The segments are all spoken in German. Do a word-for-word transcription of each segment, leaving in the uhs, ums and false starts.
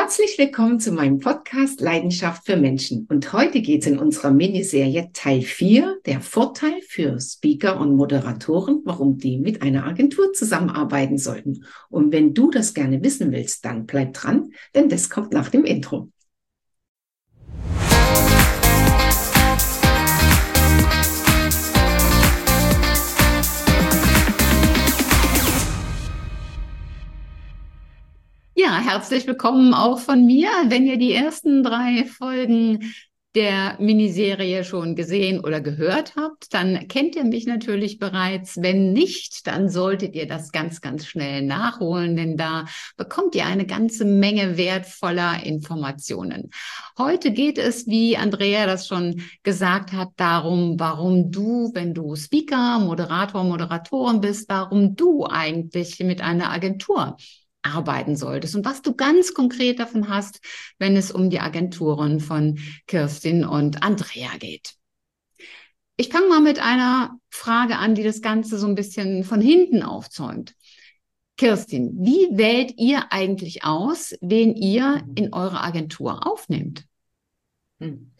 Herzlich willkommen zu meinem Podcast Leidenschaft für Menschen. Und heute geht es in unserer Miniserie Teil vier, der Vorteil für Speaker und Moderatoren, warum die mit einer Agentur zusammenarbeiten sollten. Und wenn du das gerne wissen willst, dann bleib dran, denn das kommt nach dem Intro. Ja, herzlich willkommen auch von mir. Wenn ihr die ersten drei Folgen der Miniserie schon gesehen oder gehört habt, dann kennt ihr mich natürlich bereits. Wenn nicht, dann solltet ihr das ganz, ganz schnell nachholen, denn da bekommt ihr eine ganze Menge wertvoller Informationen. Heute geht es, wie Andrea das schon gesagt hat, darum, warum du, wenn du Speaker, Moderator, Moderatorin bist, warum du eigentlich mit einer Agentur arbeiten solltest und was du ganz konkret davon hast, wenn es um die Agenturen von Kirstin und Andrea geht. Ich fange mal mit einer Frage an, die das Ganze so ein bisschen von hinten aufzäumt. Kirstin, wie wählt ihr eigentlich aus, wen ihr in eure Agentur aufnehmt? Hm.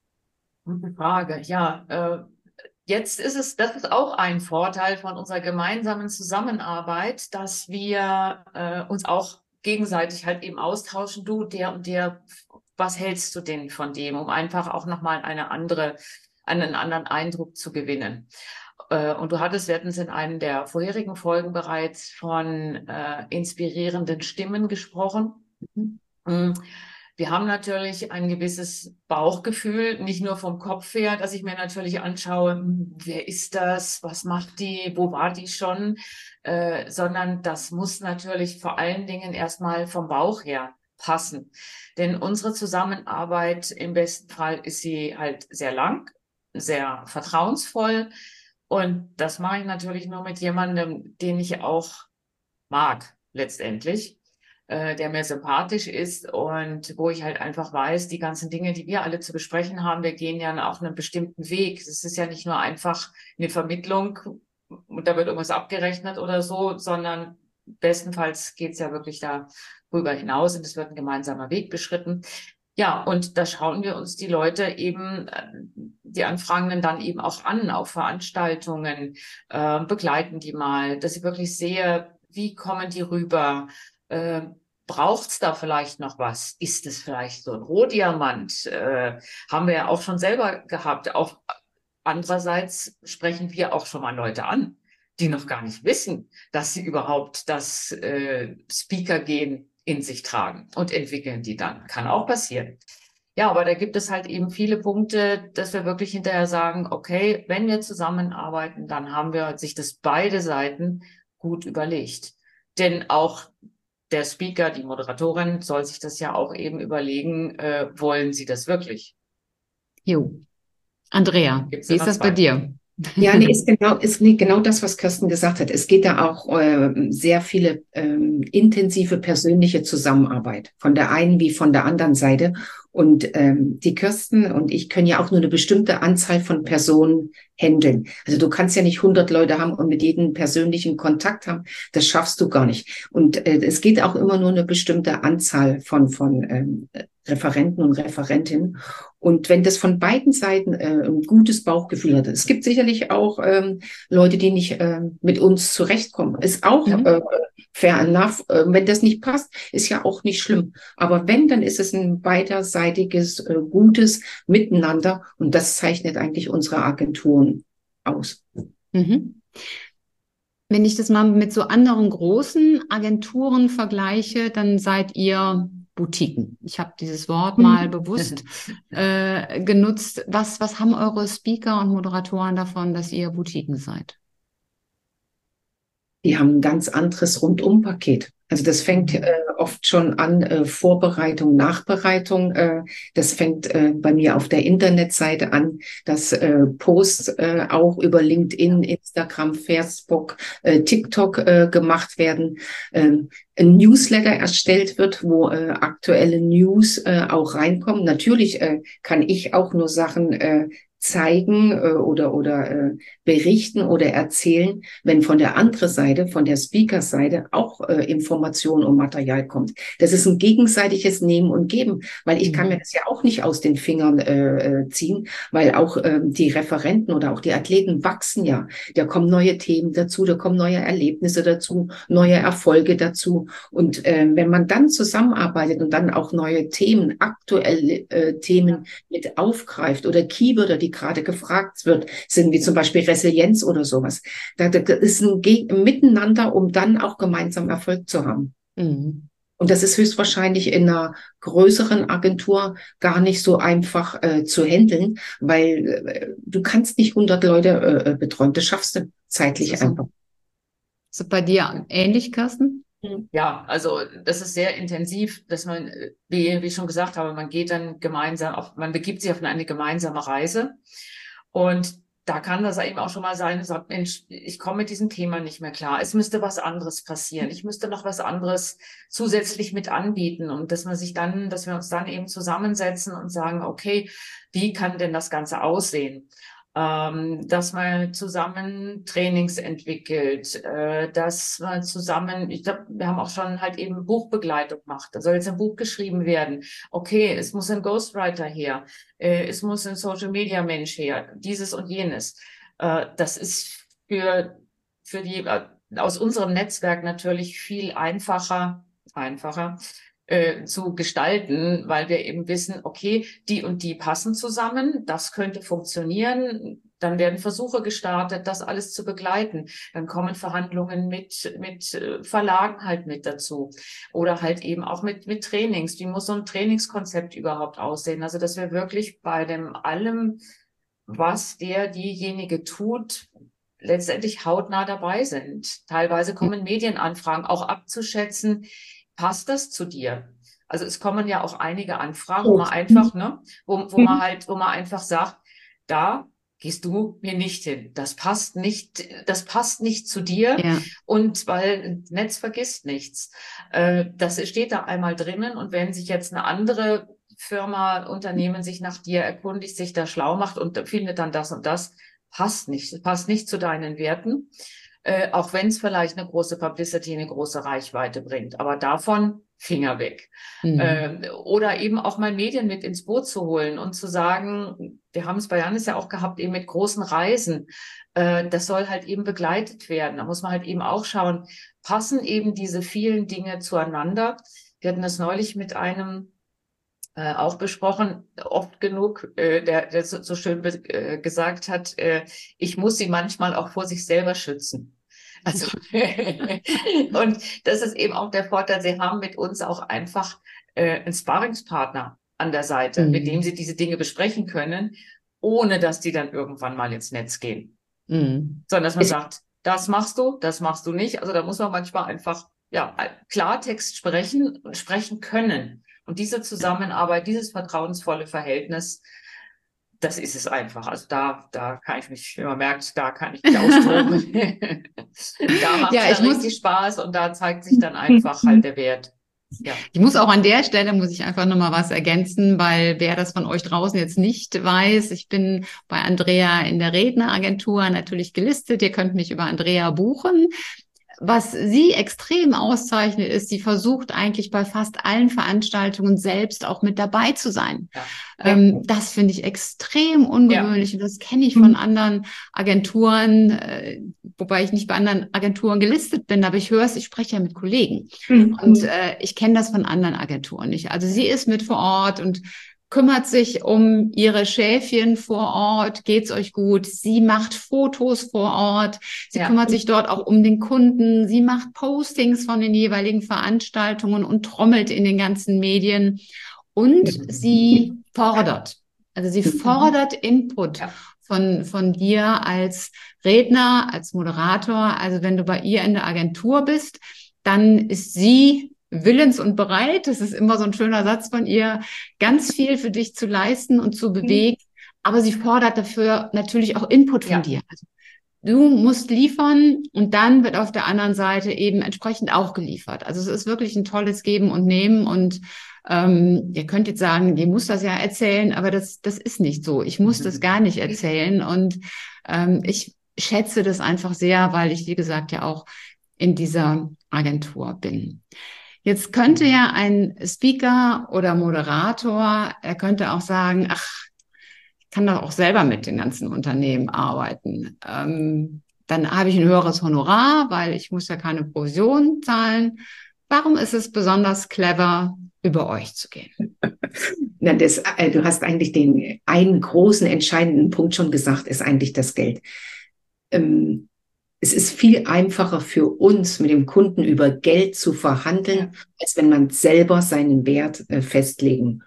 Gute Frage. Ja, äh, jetzt ist es, das ist auch ein Vorteil von unserer gemeinsamen Zusammenarbeit, dass wir äh, uns auch gegenseitig halt eben austauschen. Du, der und der, was hältst du denn von dem, um einfach auch nochmal eine andere, einen anderen Eindruck zu gewinnen. Äh, und du hattest, wir hatten es in einem der vorherigen Folgen bereits von äh, inspirierenden Stimmen gesprochen. Mhm. Wir haben natürlich ein gewisses Bauchgefühl, nicht nur vom Kopf her, dass ich mir natürlich anschaue, wer ist das, was macht die, wo war die schon, äh, sondern das muss natürlich vor allen Dingen erstmal vom Bauch her passen. Denn unsere Zusammenarbeit im besten Fall ist sie halt sehr lang, sehr vertrauensvoll und das mache ich natürlich nur mit jemandem, den ich auch mag, letztendlich. Der mir sympathisch ist und wo ich halt einfach weiß, die ganzen Dinge, die wir alle zu besprechen haben, wir gehen ja auf einen bestimmten Weg. Es ist ja nicht nur einfach eine Vermittlung und da wird irgendwas abgerechnet oder so, sondern bestenfalls geht es ja wirklich darüber hinaus und es wird ein gemeinsamer Weg beschritten. Ja, und da schauen wir uns die Leute eben, die Anfragenden dann eben auch an, auf Veranstaltungen, äh, begleiten die mal, dass ich wirklich sehe, wie kommen die rüber, äh, braucht's da vielleicht noch was? Ist es vielleicht so ein Rohdiamant? Äh, haben wir ja auch schon selber gehabt. Auch andererseits sprechen wir auch schon mal Leute an, die noch gar nicht wissen, dass sie überhaupt das äh, Speaker-Gen in sich tragen und entwickeln die dann. Kann auch passieren. Ja, aber da gibt es halt eben viele Punkte, dass wir wirklich hinterher sagen, okay, wenn wir zusammenarbeiten, dann haben wir sich das beide Seiten gut überlegt. Denn auch der Speaker, die Moderatorin, soll sich das ja auch eben überlegen, äh, wollen sie das wirklich? Jo. Andrea, Gibt's wie ist das bei dir? Ja, nee, ist genau, ist nee, genau das, was Kirsten gesagt hat. Es geht da auch äh, sehr viele ähm, intensive persönliche Zusammenarbeit von der einen wie von der anderen Seite. Und ähm, die Kirsten und ich können ja auch nur eine bestimmte Anzahl von Personen handeln. Also du kannst ja nicht hundert Leute haben und mit jedem persönlichen Kontakt haben. Das schaffst du gar nicht. Und äh, es geht auch immer nur eine bestimmte Anzahl von von ähm, Referenten und Referentinnen. Und wenn das von beiden Seiten äh, ein gutes Bauchgefühl hat, es gibt sicherlich auch ähm, Leute, die nicht äh, mit uns zurechtkommen. Ist auch Mhm. äh, fair enough. Äh, wenn das nicht passt, ist ja auch nicht schlimm. Aber wenn, dann ist es ein beiderseitiges, äh, gutes Miteinander. Und das zeichnet eigentlich unsere Agenturen aus. Mhm. Wenn ich das mal mit so anderen großen Agenturen vergleiche, dann seid ihr Boutiquen. Ich habe dieses Wort mal bewusst äh, genutzt. Was, was haben eure Speaker und Moderatoren davon, dass ihr Boutiquen seid? Die haben ein ganz anderes Rundumpaket. Also das fängt äh, oft schon an, äh, Vorbereitung, Nachbereitung. Äh, das fängt äh, bei mir auf der Internetseite an, dass äh, Posts äh, auch über LinkedIn, Instagram, Facebook, äh, TikTok äh, gemacht werden. Ähm, ein Newsletter erstellt wird, wo äh, aktuelle News äh, auch reinkommen. Natürlich äh, kann ich auch nur Sachen äh, zeigen äh, oder, oder äh, berichten oder erzählen, wenn von der anderen Seite, von der Speaker-Seite auch äh, Information und Material kommt. Das ist ein gegenseitiges Nehmen und Geben, weil ich kann mir das ja auch nicht aus den Fingern äh, ziehen, weil auch ähm, die Referenten oder auch die Athleten wachsen ja. Da kommen neue Themen dazu, da kommen neue Erlebnisse dazu, neue Erfolge dazu. Und äh, wenn man dann zusammenarbeitet und dann auch neue Themen, aktuelle äh, Themen mit aufgreift oder Keywörter, die gerade gefragt wird, sind wie zum Beispiel Resilienz oder sowas. Da, da ist ein Ge Miteinander, um dann auch gemeinsam Erfolg zu haben. Mhm. Und das ist höchstwahrscheinlich in einer größeren Agentur gar nicht so einfach äh, zu handeln, weil äh, du kannst nicht hundert Leute äh, betreuen. Das schaffst du zeitlich so. einfach. Ist das bei dir ähnlich, Carsten? Ja, also das ist sehr intensiv, dass man, wie, wie ich schon gesagt habe, man geht dann gemeinsam, auf, man begibt sich auf eine gemeinsame Reise. Und da kann das eben auch schon mal sein, sagt, Mensch, ich komme mit diesem Thema nicht mehr klar. Es müsste was anderes passieren. Ich müsste noch was anderes zusätzlich mit anbieten. Und dass man sich dann, dass wir uns dann eben zusammensetzen und sagen, okay, wie kann denn das Ganze aussehen? Ähm, dass man zusammen Trainings entwickelt, äh, dass man zusammen, ich glaube, wir haben auch schon halt eben Buchbegleitung gemacht. Da soll jetzt ein Buch geschrieben werden. Okay, es muss ein Ghostwriter her, äh, es muss ein Social Media Mensch her, dieses und jenes. Äh, das ist für, für die, äh, aus unserem Netzwerk natürlich viel einfacher, einfacher, Äh, zu gestalten, weil wir eben wissen, okay, die und die passen zusammen, das könnte funktionieren, dann werden Versuche gestartet, das alles zu begleiten. Dann kommen Verhandlungen mit mit Verlagen halt mit dazu oder halt eben auch mit mit Trainings. Wie muss so ein Trainingskonzept überhaupt aussehen? Also, dass wir wirklich bei dem allem, was der diejenige tut, letztendlich hautnah dabei sind. Teilweise kommen Medienanfragen, auch abzuschätzen, passt das zu dir? Also es kommen ja auch einige Anfragen, wo man einfach, ne, wo, wo man halt, wo man einfach sagt, da gehst du mir nicht hin. Das passt nicht, das passt nicht zu dir. Ja. Und weil Netz vergisst nichts. Äh, das steht da einmal drinnen. Und wenn sich jetzt eine andere Firma, Unternehmen sich nach dir erkundigt, sich da schlau macht und findet dann das und das, passt nicht. Das passt nicht zu deinen Werten. Äh, auch wenn es vielleicht eine große Publicity, eine große Reichweite bringt. Aber davon Finger weg. Mhm. Ähm, oder eben auch mal Medien mit ins Boot zu holen und zu sagen, wir haben es bei Janis ja auch gehabt, eben mit großen Reisen. Äh, das soll halt eben begleitet werden. Da muss man halt eben auch schauen, passen eben diese vielen Dinge zueinander. Wir hatten das neulich mit einem Äh, auch besprochen, oft genug, äh, der, der so, so schön äh, gesagt hat, äh, ich muss sie manchmal auch vor sich selber schützen. Also und das ist eben auch der Vorteil, sie haben mit uns auch einfach äh, einen Sparringspartner an der Seite, mhm. mit dem sie diese Dinge besprechen können, ohne dass die dann irgendwann mal ins Netz gehen. Mhm. Sondern dass man ich sagt, das machst du, das machst du nicht. Also da muss man manchmal einfach ja Klartext sprechen, sprechen können. Und diese Zusammenarbeit, dieses vertrauensvolle Verhältnis, das ist es einfach. Also da, da kann ich mich, wie man merkt, da kann ich mich austoben. Da macht es ja, dann richtig Spaß und da zeigt sich dann einfach halt der Wert. Ja. Ich muss auch an der Stelle, muss ich einfach nochmal was ergänzen, weil wer das von euch draußen jetzt nicht weiß, ich bin bei Andrea in der Redneragentur natürlich gelistet. Ihr könnt mich über Andrea buchen. Was sie extrem auszeichnet, ist, sie versucht eigentlich bei fast allen Veranstaltungen selbst auch mit dabei zu sein. Ja. Ähm, das finde ich extrem ungewöhnlich, ja. Und das kenne ich von anderen Agenturen, äh, wobei ich nicht bei anderen Agenturen gelistet bin, aber ich höre es, ich spreche ja mit Kollegen. Mhm. Und äh, ich kenne das von anderen Agenturen nicht. Also sie ist mit vor Ort und kümmert sich um ihre Schäfchen vor Ort, geht's euch gut? Sie macht Fotos vor Ort, sie ja. kümmert sich dort auch um den Kunden, sie macht Postings von den jeweiligen Veranstaltungen und trommelt in den ganzen Medien und sie fordert, also sie fordert Input ja. von, von dir als Redner, als Moderator. Also wenn du bei ihr in der Agentur bist, dann ist sie willens und bereit, das ist immer so ein schöner Satz von ihr, ganz viel für dich zu leisten und zu bewegen, aber sie fordert dafür natürlich auch Input von ja. dir. Also du musst liefern und dann wird auf der anderen Seite eben entsprechend auch geliefert. Also es ist wirklich ein tolles Geben und Nehmen und ähm, ihr könnt jetzt sagen, ihr muss das ja erzählen, aber das, das ist nicht so. Ich muss das gar nicht erzählen und ähm, ich schätze das einfach sehr, weil ich, wie gesagt, ja auch in dieser Agentur bin. Jetzt könnte ja ein Speaker oder Moderator, er könnte auch sagen, ach, ich kann doch auch selber mit den ganzen Unternehmen arbeiten. Ähm, dann habe ich ein höheres Honorar, weil ich muss ja keine Provision zahlen. Warum ist es besonders clever, über euch zu gehen? Na, das, äh, du hast eigentlich den einen großen entscheidenden Punkt schon gesagt, ist eigentlich das Geld. Ähm, es ist viel einfacher für uns, mit dem Kunden über Geld zu verhandeln, als wenn man selber seinen Wert äh, festlegen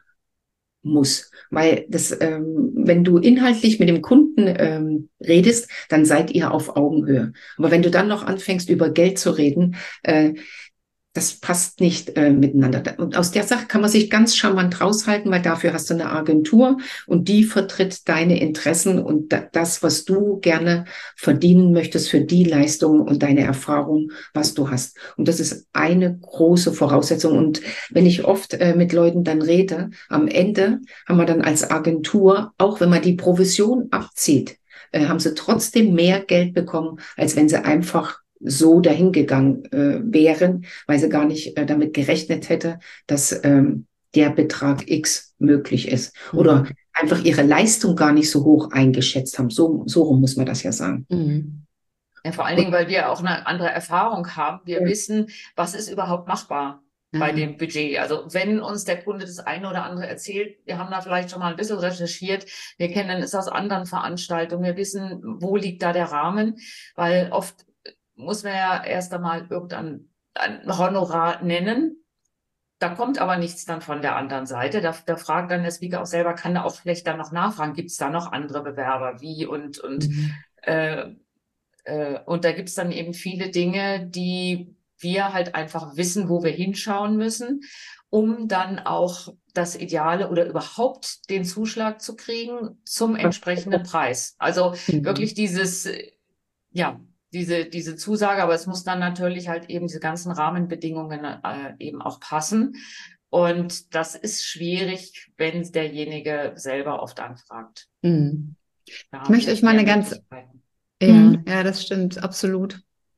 muss. Weil das, ähm, wenn du inhaltlich mit dem Kunden ähm, redest, dann seid ihr auf Augenhöhe. Aber wenn du dann noch anfängst, über Geld zu reden, äh, das passt nicht äh, miteinander. Und aus der Sache kann man sich ganz charmant raushalten, weil dafür hast du eine Agentur und die vertritt deine Interessen und da, das, was du gerne verdienen möchtest für die Leistung und deine Erfahrung, was du hast. Und das ist eine große Voraussetzung. Und wenn ich oft äh, mit Leuten dann rede, am Ende haben wir dann als Agentur, auch wenn man die Provision abzieht, äh, haben sie trotzdem mehr Geld bekommen, als wenn sie einfach so dahingegangen äh, wären, weil sie gar nicht äh, damit gerechnet hätte, dass ähm, der Betrag X möglich ist. Mhm. Oder einfach ihre Leistung gar nicht so hoch eingeschätzt haben. So, so rum muss man das ja sagen. Mhm. Ja, vor allen Dingen, weil wir auch eine andere Erfahrung haben. Wir ja. wissen, was ist überhaupt machbar mhm. bei dem Budget. Also wenn uns der Kunde das eine oder andere erzählt, wir haben da vielleicht schon mal ein bisschen recherchiert, wir kennen es aus anderen Veranstaltungen, wir wissen, wo liegt da der Rahmen, weil oft muss man ja erst einmal irgendein ein Honorar nennen. Da kommt aber nichts dann von der anderen Seite. Da, da fragt dann der Speaker auch selber, kann er auch vielleicht dann noch nachfragen, gibt es da noch andere Bewerber, wie und, und, mhm. äh, äh, und da gibt es dann eben viele Dinge, die wir halt einfach wissen, wo wir hinschauen müssen, um dann auch das Ideale oder überhaupt den Zuschlag zu kriegen zum entsprechenden Preis. Also mhm. wirklich dieses, ja, diese, diese Zusage, aber es muss dann natürlich halt eben diese ganzen Rahmenbedingungen äh, eben auch passen. Und das ist schwierig, wenn derjenige selber oft anfragt. Mhm. Ich möchte euch mal eine ganz, ja, mhm. ja, das stimmt, absolut.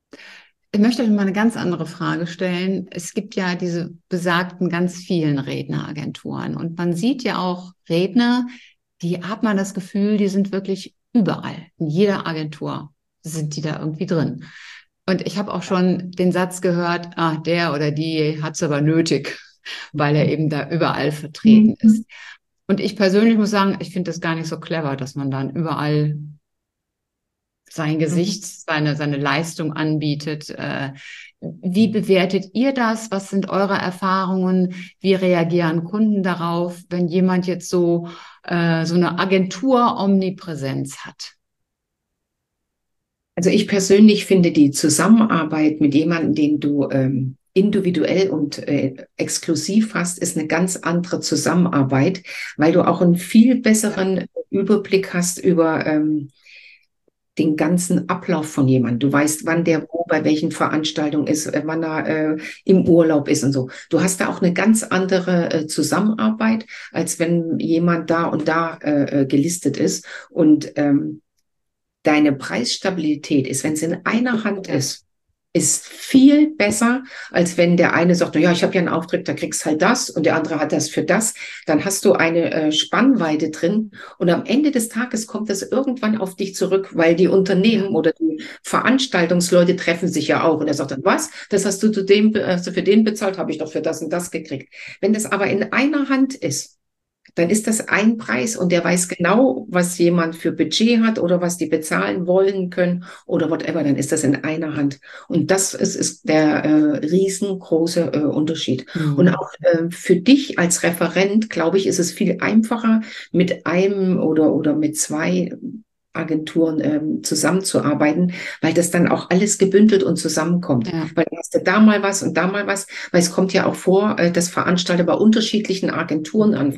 Ich möchte euch mal eine ganz andere Frage stellen. Es gibt ja diese besagten ganz vielen Redneragenturen und man sieht ja auch Redner, die hat man das Gefühl, die sind wirklich überall, in jeder Agentur sind die da irgendwie drin. Und ich habe auch schon den Satz gehört, ah, der oder die hat es aber nötig, weil er eben da überall vertreten mhm. ist. Und ich persönlich muss sagen, ich finde das gar nicht so clever, dass man dann überall sein Gesicht, mhm. seine, seine Leistung anbietet. Äh, wie bewertet ihr das? Was sind eure Erfahrungen? Wie reagieren Kunden darauf, wenn jemand jetzt so, äh, so eine Agentur-Omnipräsenz hat? Also ich persönlich finde die Zusammenarbeit mit jemandem, den du ähm, individuell und äh, exklusiv hast, ist eine ganz andere Zusammenarbeit, weil du auch einen viel besseren Überblick hast über ähm, den ganzen Ablauf von jemandem. Du weißt, wann der wo bei welchen Veranstaltungen ist, wann er äh, im Urlaub ist und so. Du hast da auch eine ganz andere äh, Zusammenarbeit, als wenn jemand da und da äh, gelistet ist. Und ähm, deine Preisstabilität ist, wenn es in einer Hand ist, ist viel besser, als wenn der eine sagt, ja, ich habe ja einen Auftrag, da kriegst halt das und der andere hat das für das. Dann hast du eine äh, Spannweite drin und am Ende des Tages kommt das irgendwann auf dich zurück, weil die Unternehmen oder die Veranstaltungsleute treffen sich ja auch und er sagt dann, was, das hast du zu dem, also für den bezahlt, habe ich doch für das und das gekriegt. Wenn das aber in einer Hand ist, dann ist das ein Preis und der weiß genau, was jemand für Budget hat oder was die bezahlen wollen können oder whatever, dann ist das in einer Hand. Und das ist, ist der äh, riesengroße äh, Unterschied. Mhm. Und auch äh, für dich als Referent, glaube ich, ist es viel einfacher, mit einem oder, oder mit zwei Agenturen ähm, zusammenzuarbeiten, weil das dann auch alles gebündelt und zusammenkommt. Ja. Weil du hast ja da mal was und da mal was, weil es kommt ja auch vor, äh, dass Veranstalter bei unterschiedlichen Agenturen anfragen.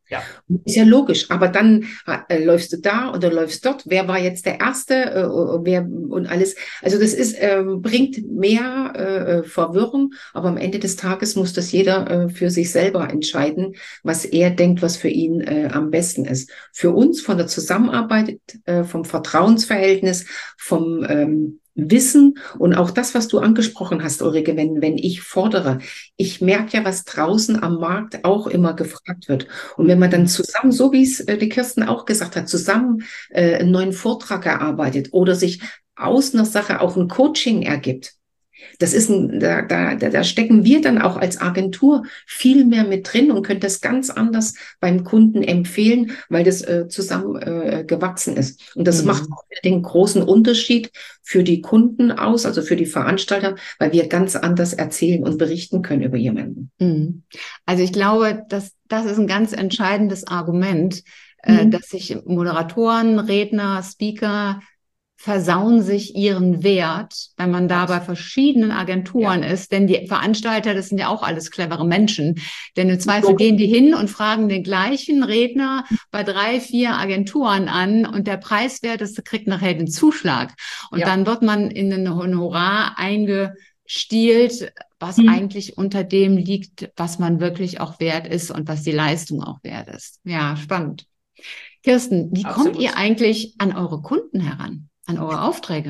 Ja. Ist ja logisch, aber dann äh, läufst du da oder läufst dort. Wer war jetzt der Erste äh, wer, und alles. Also das ist, äh, bringt mehr äh, Verwirrung, aber am Ende des Tages muss das jeder äh, für sich selber entscheiden, was er denkt, was für ihn äh, am besten ist. Für uns von der Zusammenarbeit, äh, vom Vertrauensverhältnis, vom ähm, Wissen und auch das, was du angesprochen hast, Ulrike, wenn, wenn ich fordere. Ich merke ja, was draußen am Markt auch immer gefragt wird. Und wenn man dann zusammen, so wie es äh, die Kirsten auch gesagt hat, zusammen äh, einen neuen Vortrag erarbeitet oder sich aus einer Sache auch ein Coaching ergibt, das ist ein, da, da, da stecken wir dann auch als Agentur viel mehr mit drin und können das ganz anders beim Kunden empfehlen, weil das äh, zusammen äh, gewachsen ist. Und das mhm. macht auch den großen Unterschied für die Kunden aus, also für die Veranstalter, weil wir ganz anders erzählen und berichten können über jemanden. Mhm. Also ich glaube, dass das ist ein ganz entscheidendes Argument, mhm. äh, dass sich Moderatoren, Redner, Speaker versauen sich ihren Wert, wenn man da bei verschiedenen Agenturen ja. ist. Denn die Veranstalter, das sind ja auch alles clevere Menschen. Denn im Zweifel so. gehen die hin und fragen den gleichen Redner bei drei, vier Agenturen an und der Preiswerteste kriegt nachher den Zuschlag. Und ja. dann wird man in ein Honorar eingestielt, was hm. eigentlich unter dem liegt, was man wirklich auch wert ist und was die Leistung auch wert ist. Ja, spannend. Kirsten, wie Absolut. kommt ihr eigentlich an eure Kunden heran? An eure Aufträge?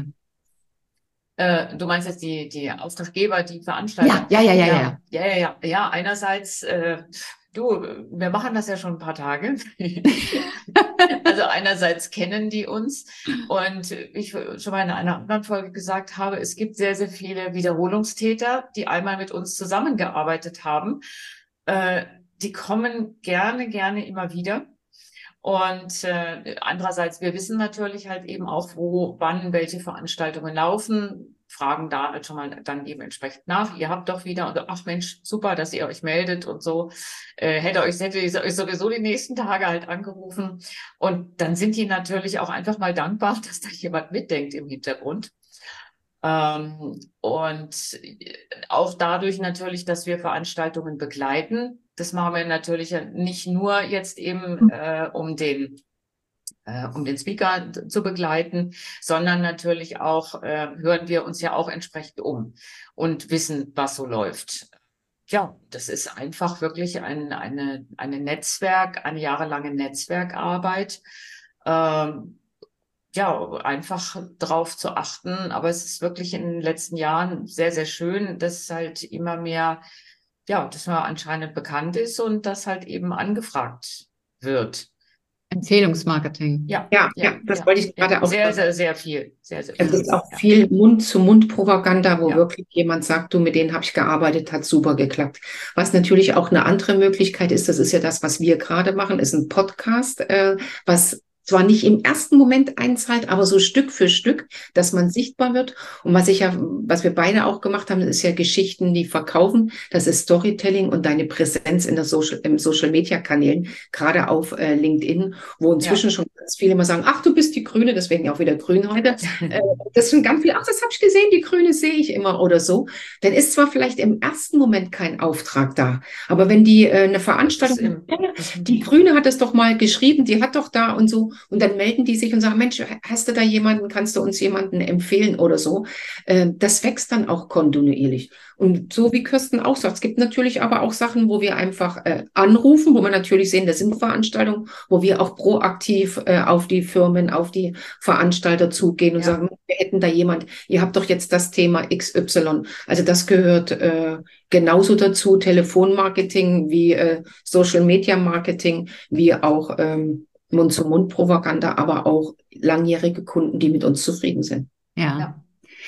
Äh, du meinst jetzt die, die Auftraggeber, die Veranstalter? Ja, ja, ja, ja. Ja, ja, ja, ja. ja einerseits, äh, du, wir machen das ja schon ein paar Tage. Also einerseits kennen die uns und ich schon mal in einer anderen Folge gesagt habe, es gibt sehr, sehr viele Wiederholungstäter, die einmal mit uns zusammengearbeitet haben. Äh, die kommen gerne, gerne immer wieder. Und äh, andererseits, wir wissen natürlich halt eben auch, wo, wann, welche Veranstaltungen laufen, fragen da halt schon mal dann eben entsprechend nach. Ihr habt doch wieder, und ach Mensch, super, dass ihr euch meldet und so. Äh, hätte euch, hätte euch sowieso die nächsten Tage halt angerufen. Und dann sind die natürlich auch einfach mal dankbar, dass da jemand mitdenkt im Hintergrund. Ähm, und auch dadurch natürlich, dass wir Veranstaltungen begleiten. Das machen wir natürlich nicht nur jetzt eben, äh, um den, äh, um den Speaker zu begleiten, sondern natürlich auch, äh, hören wir uns ja auch entsprechend um und wissen, was so läuft. Ja, das ist einfach wirklich ein, eine, eine Netzwerk, eine jahrelange Netzwerkarbeit. Ähm, ja, einfach drauf zu achten. Aber es ist wirklich in den letzten Jahren sehr, sehr schön, dass halt immer mehr, ja, dass man anscheinend bekannt ist und das halt eben angefragt wird. Empfehlungsmarketing. Ja, ja, ja, ja das ja, wollte ich gerade ja, auch sehr, sehr, sehr viel. Sehr, sehr viel. Es ist auch viel Mund-zu-Mund-Propaganda, wo ja. wirklich jemand sagt, du, mit denen habe ich gearbeitet, hat super geklappt. Was natürlich auch eine andere Möglichkeit ist, das ist ja das, was wir gerade machen, ist ein Podcast, äh, was zwar nicht im ersten Moment einzahlt, aber so Stück für Stück, dass man sichtbar wird. Und was ich ja, was wir beide auch gemacht haben, ist ja Geschichten, die verkaufen. Das ist Storytelling und deine Präsenz in der Social, im Social Media Kanälen, gerade auf äh, LinkedIn, wo inzwischen ja. schon ganz viele immer sagen, ach, du bist die Grüne, deswegen auch wieder Grün heute. äh, das sind ganz viele, ach, das habe ich gesehen, die Grüne sehe ich immer oder so. Dann ist zwar vielleicht im ersten Moment kein Auftrag da, aber wenn die äh, eine Veranstaltung, die Grüne hat es doch mal geschrieben, die hat doch da und so. Und dann melden die sich und sagen, Mensch, hast du da jemanden, kannst du uns jemanden empfehlen oder so. Das wächst dann auch kontinuierlich. Und so wie Kirsten auch sagt, es gibt natürlich aber auch Sachen, wo wir einfach äh, anrufen, wo wir natürlich sehen, das sind Veranstaltungen, wo wir auch proaktiv äh, auf die Firmen, auf die Veranstalter zugehen und ja. sagen, wir hätten da jemand, ihr habt doch jetzt das Thema X Y. Also das gehört äh, genauso dazu, Telefonmarketing wie äh, Social Media Marketing, wie auch ähm, Mund-zu-Mund-Propaganda, aber auch langjährige Kunden, die mit uns zufrieden sind. Ja. ja.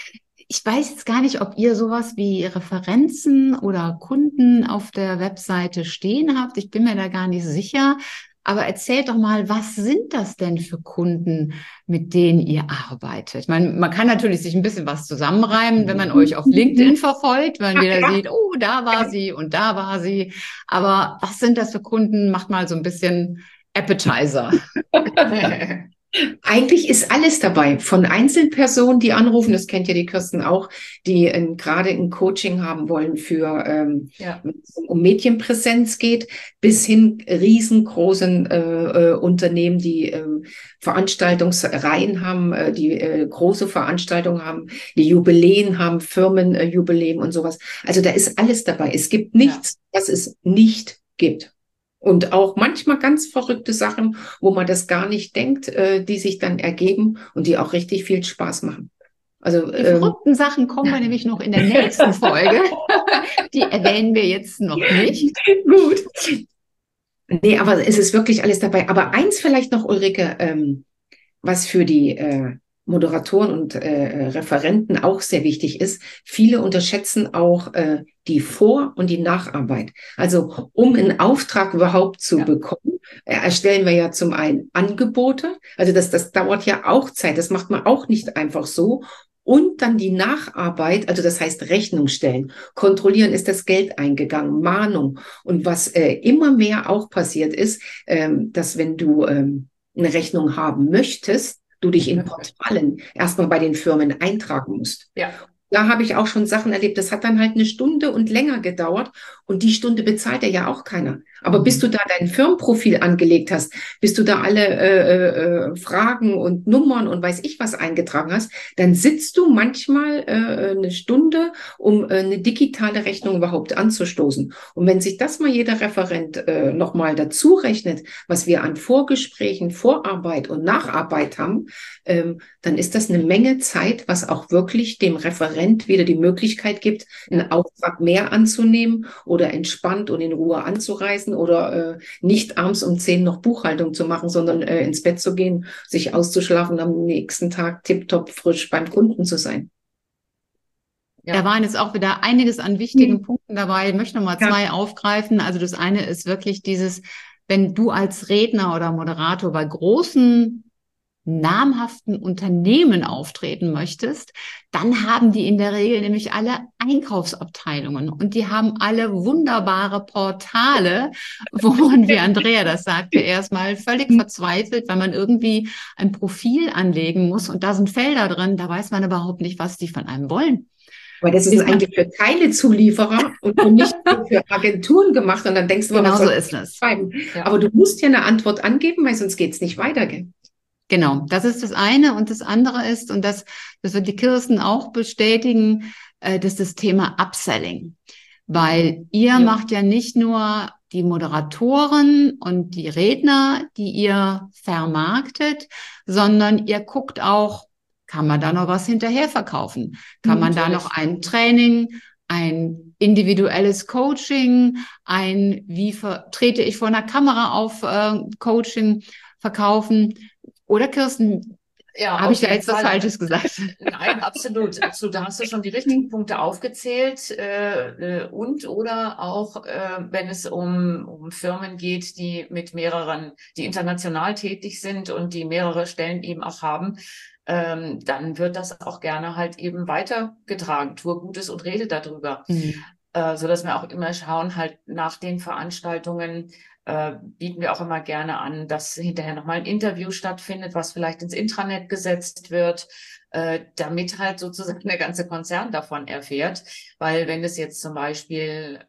Ich weiß jetzt gar nicht, ob ihr sowas wie Referenzen oder Kunden auf der Webseite stehen habt. Ich bin mir da gar nicht sicher. Aber erzählt doch mal, was sind das denn für Kunden, mit denen ihr arbeitet? Ich meine, man kann natürlich sich ein bisschen was zusammenreimen, wenn man euch auf LinkedIn verfolgt, wenn man wieder ja. sieht, oh, da war sie und da war sie. Aber was sind das für Kunden? Macht mal so ein bisschen Appetizer. Eigentlich ist alles dabei. Von Einzelpersonen, die anrufen, das kennt ja die Kirsten auch, die äh, gerade ein Coaching haben wollen für, ähm, Ja. wenn es um Medienpräsenz geht, bis hin riesengroßen äh, äh, Unternehmen, die äh, Veranstaltungsreihen haben, äh, die äh, große Veranstaltungen haben, die Jubiläen haben, Firmenjubiläen und sowas. Also da ist alles dabei. Es gibt nichts, was es nicht gibt. Und auch manchmal ganz verrückte Sachen, wo man das gar nicht denkt, äh, die sich dann ergeben und die auch richtig viel Spaß machen. Also Die ähm, verrückten Sachen kommen wir nämlich noch in der nächsten Folge. Die erwähnen wir jetzt noch nicht. gut. Nee, aber es ist wirklich alles dabei. Aber eins vielleicht noch, Ulrike, ähm, was für die äh, Moderatoren und äh, Referenten auch sehr wichtig ist. Viele unterschätzen auch äh, die Vor- und die Nacharbeit. Also um einen Auftrag überhaupt zu Ja. bekommen, äh, erstellen wir ja zum einen Angebote. Also das, das dauert ja auch Zeit. Das macht man auch nicht einfach so. Und dann die Nacharbeit, also das heißt Rechnung stellen, kontrollieren, ist das Geld eingegangen, Mahnung. Und was äh, immer mehr auch passiert ist, ähm, dass wenn du ähm, eine Rechnung haben möchtest, du dich in Portalen erstmal bei den Firmen eintragen musst. Ja. Da habe ich auch schon Sachen erlebt, das hat dann halt eine Stunde und länger gedauert und die Stunde bezahlt ja auch keiner. Aber bis du da dein Firmenprofil angelegt hast, bis du da alle äh, äh, Fragen und Nummern und weiß ich was eingetragen hast, dann sitzt du manchmal äh, eine Stunde, um äh, eine digitale Rechnung überhaupt anzustoßen. Und wenn sich das mal jeder Referent äh, nochmal dazu rechnet, was wir an Vorgesprächen, Vorarbeit und Nacharbeit haben, ähm, dann ist das eine Menge Zeit, was auch wirklich dem Referent wieder die Möglichkeit gibt, einen Auftrag mehr anzunehmen oder entspannt und in Ruhe anzureisen oder äh, nicht abends um zehn noch Buchhaltung zu machen, sondern äh, ins Bett zu gehen, sich auszuschlafen und am nächsten Tag tipptopp frisch beim Kunden zu sein. Ja. Da waren jetzt auch wieder einiges an wichtigen Mhm. Punkten dabei. Ich möchte noch mal Ja. zwei aufgreifen. Also das eine ist wirklich dieses, wenn du als Redner oder Moderator bei großen namhaften Unternehmen auftreten möchtest, dann haben die in der Regel nämlich alle Einkaufsabteilungen und die haben alle wunderbare Portale, wo man, wie Andrea das sagte, erstmal völlig verzweifelt, weil man irgendwie ein Profil anlegen muss und da sind Felder drin, da weiß man überhaupt nicht, was die von einem wollen. Aber das ist Bis man- eigentlich für Teilezulieferer und und nicht für Agenturen gemacht. Und dann denkst du, Genau was so soll ist ich es. schreiben? Ja. Aber du musst ja eine Antwort angeben, weil sonst geht's nicht weiter. Gell? Genau, das ist das eine. Und das andere ist, und das, das wird die Kirsten auch bestätigen, äh, das ist das Thema Upselling. Weil ihr Ja. macht ja nicht nur die Moderatoren und die Redner, die ihr vermarktet, sondern ihr guckt auch, kann man da noch was hinterher verkaufen? Kann man da Natürlich. noch ein Training, ein individuelles Coaching, ein, wie ver trete ich vor einer Kamera auf, äh, Coaching verkaufen? Oder Kirsten, Ja, habe auf ich da jeden jetzt was Fall. Falsches gesagt? Nein, absolut, absolut. Da hast du schon die richtigen Punkte aufgezählt äh, äh, und oder auch, äh, wenn es um, um Firmen geht, die mit mehreren, die international tätig sind und die mehrere Stellen eben auch haben, ähm, dann wird das auch gerne halt eben weitergetragen. Tue Gutes und rede darüber. Mhm. Äh, so dass wir auch immer schauen, halt nach den Veranstaltungen äh, bieten wir auch immer gerne an, dass hinterher nochmal ein Interview stattfindet, was vielleicht ins Intranet gesetzt wird, äh, damit halt sozusagen der ganze Konzern davon erfährt. Weil wenn es jetzt zum Beispiel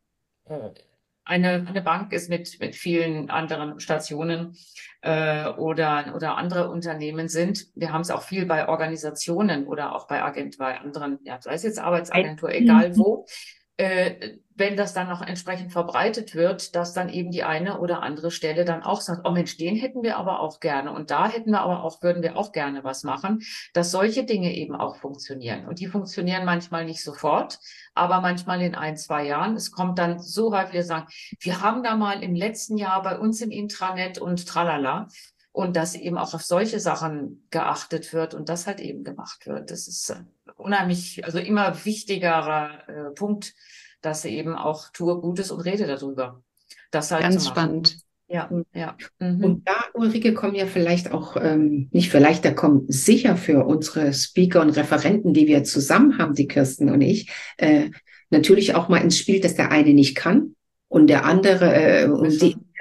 äh, eine, eine Bank ist mit, mit vielen anderen Stationen äh, oder, oder andere Unternehmen sind, wir haben es auch viel bei Organisationen oder auch bei Agent, bei anderen, ja, sei es jetzt Arbeitsagentur, egal wo, äh, wenn das dann noch entsprechend verbreitet wird, dass dann eben die eine oder andere Stelle dann auch sagt, oh Mensch, den hätten wir aber auch gerne und da hätten wir aber auch, würden wir auch gerne was machen, dass solche Dinge eben auch funktionieren. Und die funktionieren manchmal nicht sofort, aber manchmal in ein, zwei Jahren. Es kommt dann so häufig, wir sagen, wir haben da mal im letzten Jahr bei uns im Intranet und tralala. Und dass eben auch auf solche Sachen geachtet wird und das halt eben gemacht wird. Das ist äh, unheimlich, also immer wichtigerer äh, Punkt, dass sie eben auch tue Gutes und rede darüber. Das halt Ganz zu machen. spannend. Ja, ja. Mhm. Und da, Ulrike, kommen ja vielleicht auch, ähm, nicht vielleicht, da kommen sicher für unsere Speaker und Referenten, die wir zusammen haben, die Kirsten und ich, äh, natürlich auch mal ins Spiel, dass der eine nicht kann und der andere, äh, und die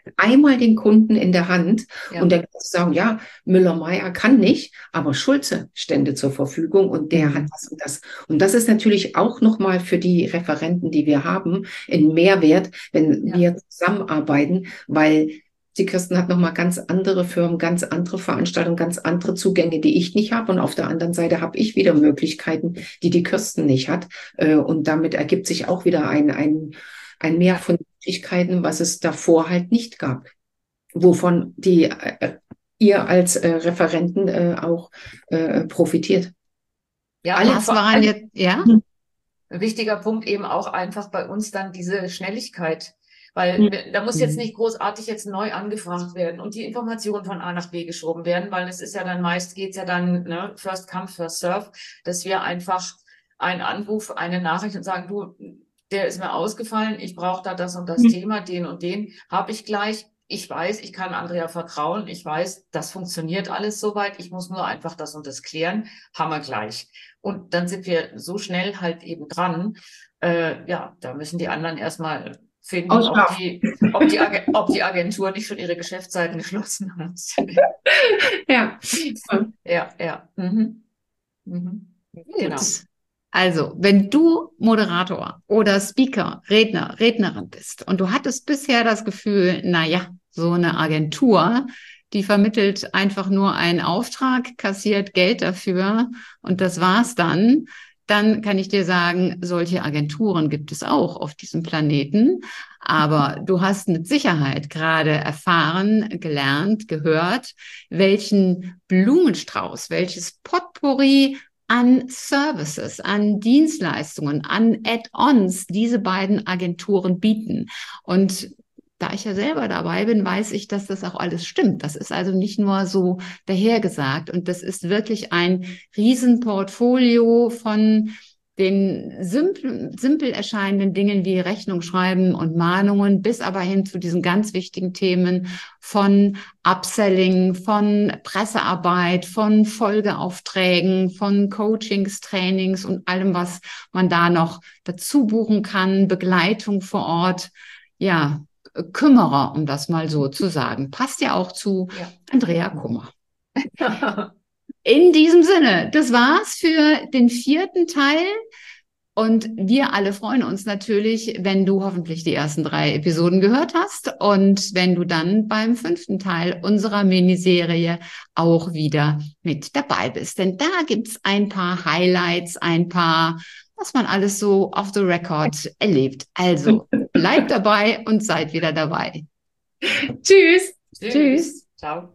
einmal den Kunden in der Hand Ja. und der kann sagen, ja, Müller-Meyer kann nicht, aber Schulze stände zur Verfügung und der Mhm. hat das und das. Und das ist natürlich auch nochmal für die Referenten, die wir haben, ein Mehrwert, wenn Ja. wir zusammenarbeiten, weil die Kirsten hat nochmal ganz andere Firmen, ganz andere Veranstaltungen, ganz andere Zugänge, die ich nicht habe. Und auf der anderen Seite habe ich wieder Möglichkeiten, die die Kirsten nicht hat. Äh, Und damit ergibt sich auch wieder ein, ein, ein Mehr von Möglichkeiten, was es davor halt nicht gab. Wovon die, äh, ihr als äh, Referenten äh, auch äh, profitiert. Ja, Alle- und Was vor waren allem jetzt, ja? ein wichtiger Punkt eben auch einfach bei uns dann diese Schnelligkeit. Weil Mhm. wir- da muss jetzt nicht großartig jetzt neu angefragt werden und die Informationen von A nach B geschoben werden, weil es ist ja dann meist geht's ja dann, ne, first come, first serve, dass wir einfach einen Anruf, eine Nachricht und sagen, du, der ist mir ausgefallen, ich brauche da das und das Mhm. Thema, den und den habe ich gleich. Ich weiß, ich kann Andrea vertrauen. Ich weiß, das funktioniert alles soweit. Ich muss nur einfach das und das klären. Haben wir gleich. Und dann sind wir so schnell halt eben dran. Äh, ja, da müssen die anderen erstmal finden, ob Ausschlafen. die, ob die, Ag- ob die Agentur nicht schon ihre Geschäftszeiten geschlossen hat. Ja. Ja, ja. Mhm. Mhm. Genau. Gut. Also, wenn du Moderator oder Speaker, Redner, Rednerin bist und du hattest bisher das Gefühl, na ja, so eine Agentur, die vermittelt einfach nur einen Auftrag, kassiert Geld dafür und das war's dann, dann kann ich dir sagen, solche Agenturen gibt es auch auf diesem Planeten. Aber du hast mit Sicherheit gerade erfahren, gelernt, gehört, welchen Blumenstrauß, welches Potpourri an Services, an Dienstleistungen, an Add-ons diese beiden Agenturen bieten. Und da ich ja selber dabei bin, weiß ich, dass das auch alles stimmt. Das ist also nicht nur so dahergesagt. Und das ist wirklich ein Riesenportfolio von den simpel, simpel erscheinenden Dingen wie Rechnung schreiben und Mahnungen bis aber hin zu diesen ganz wichtigen Themen von Upselling, von Pressearbeit, von Folgeaufträgen, von Coachings, Trainings und allem, was man da noch dazu buchen kann, Begleitung vor Ort. Ja, Kümmerer, um das mal so zu sagen. Passt ja auch zu Ja. Andrea Kummer. In diesem Sinne, das war's für den vierten Teil. Und wir alle freuen uns natürlich, wenn du hoffentlich die ersten drei Episoden gehört hast und wenn du dann beim fünften Teil unserer Miniserie auch wieder mit dabei bist. Denn da gibt's ein paar Highlights, ein paar, was man alles so off the record erlebt. Also bleibt dabei und seid wieder dabei. Tschüss. Tschüss. Tschüss. Ciao.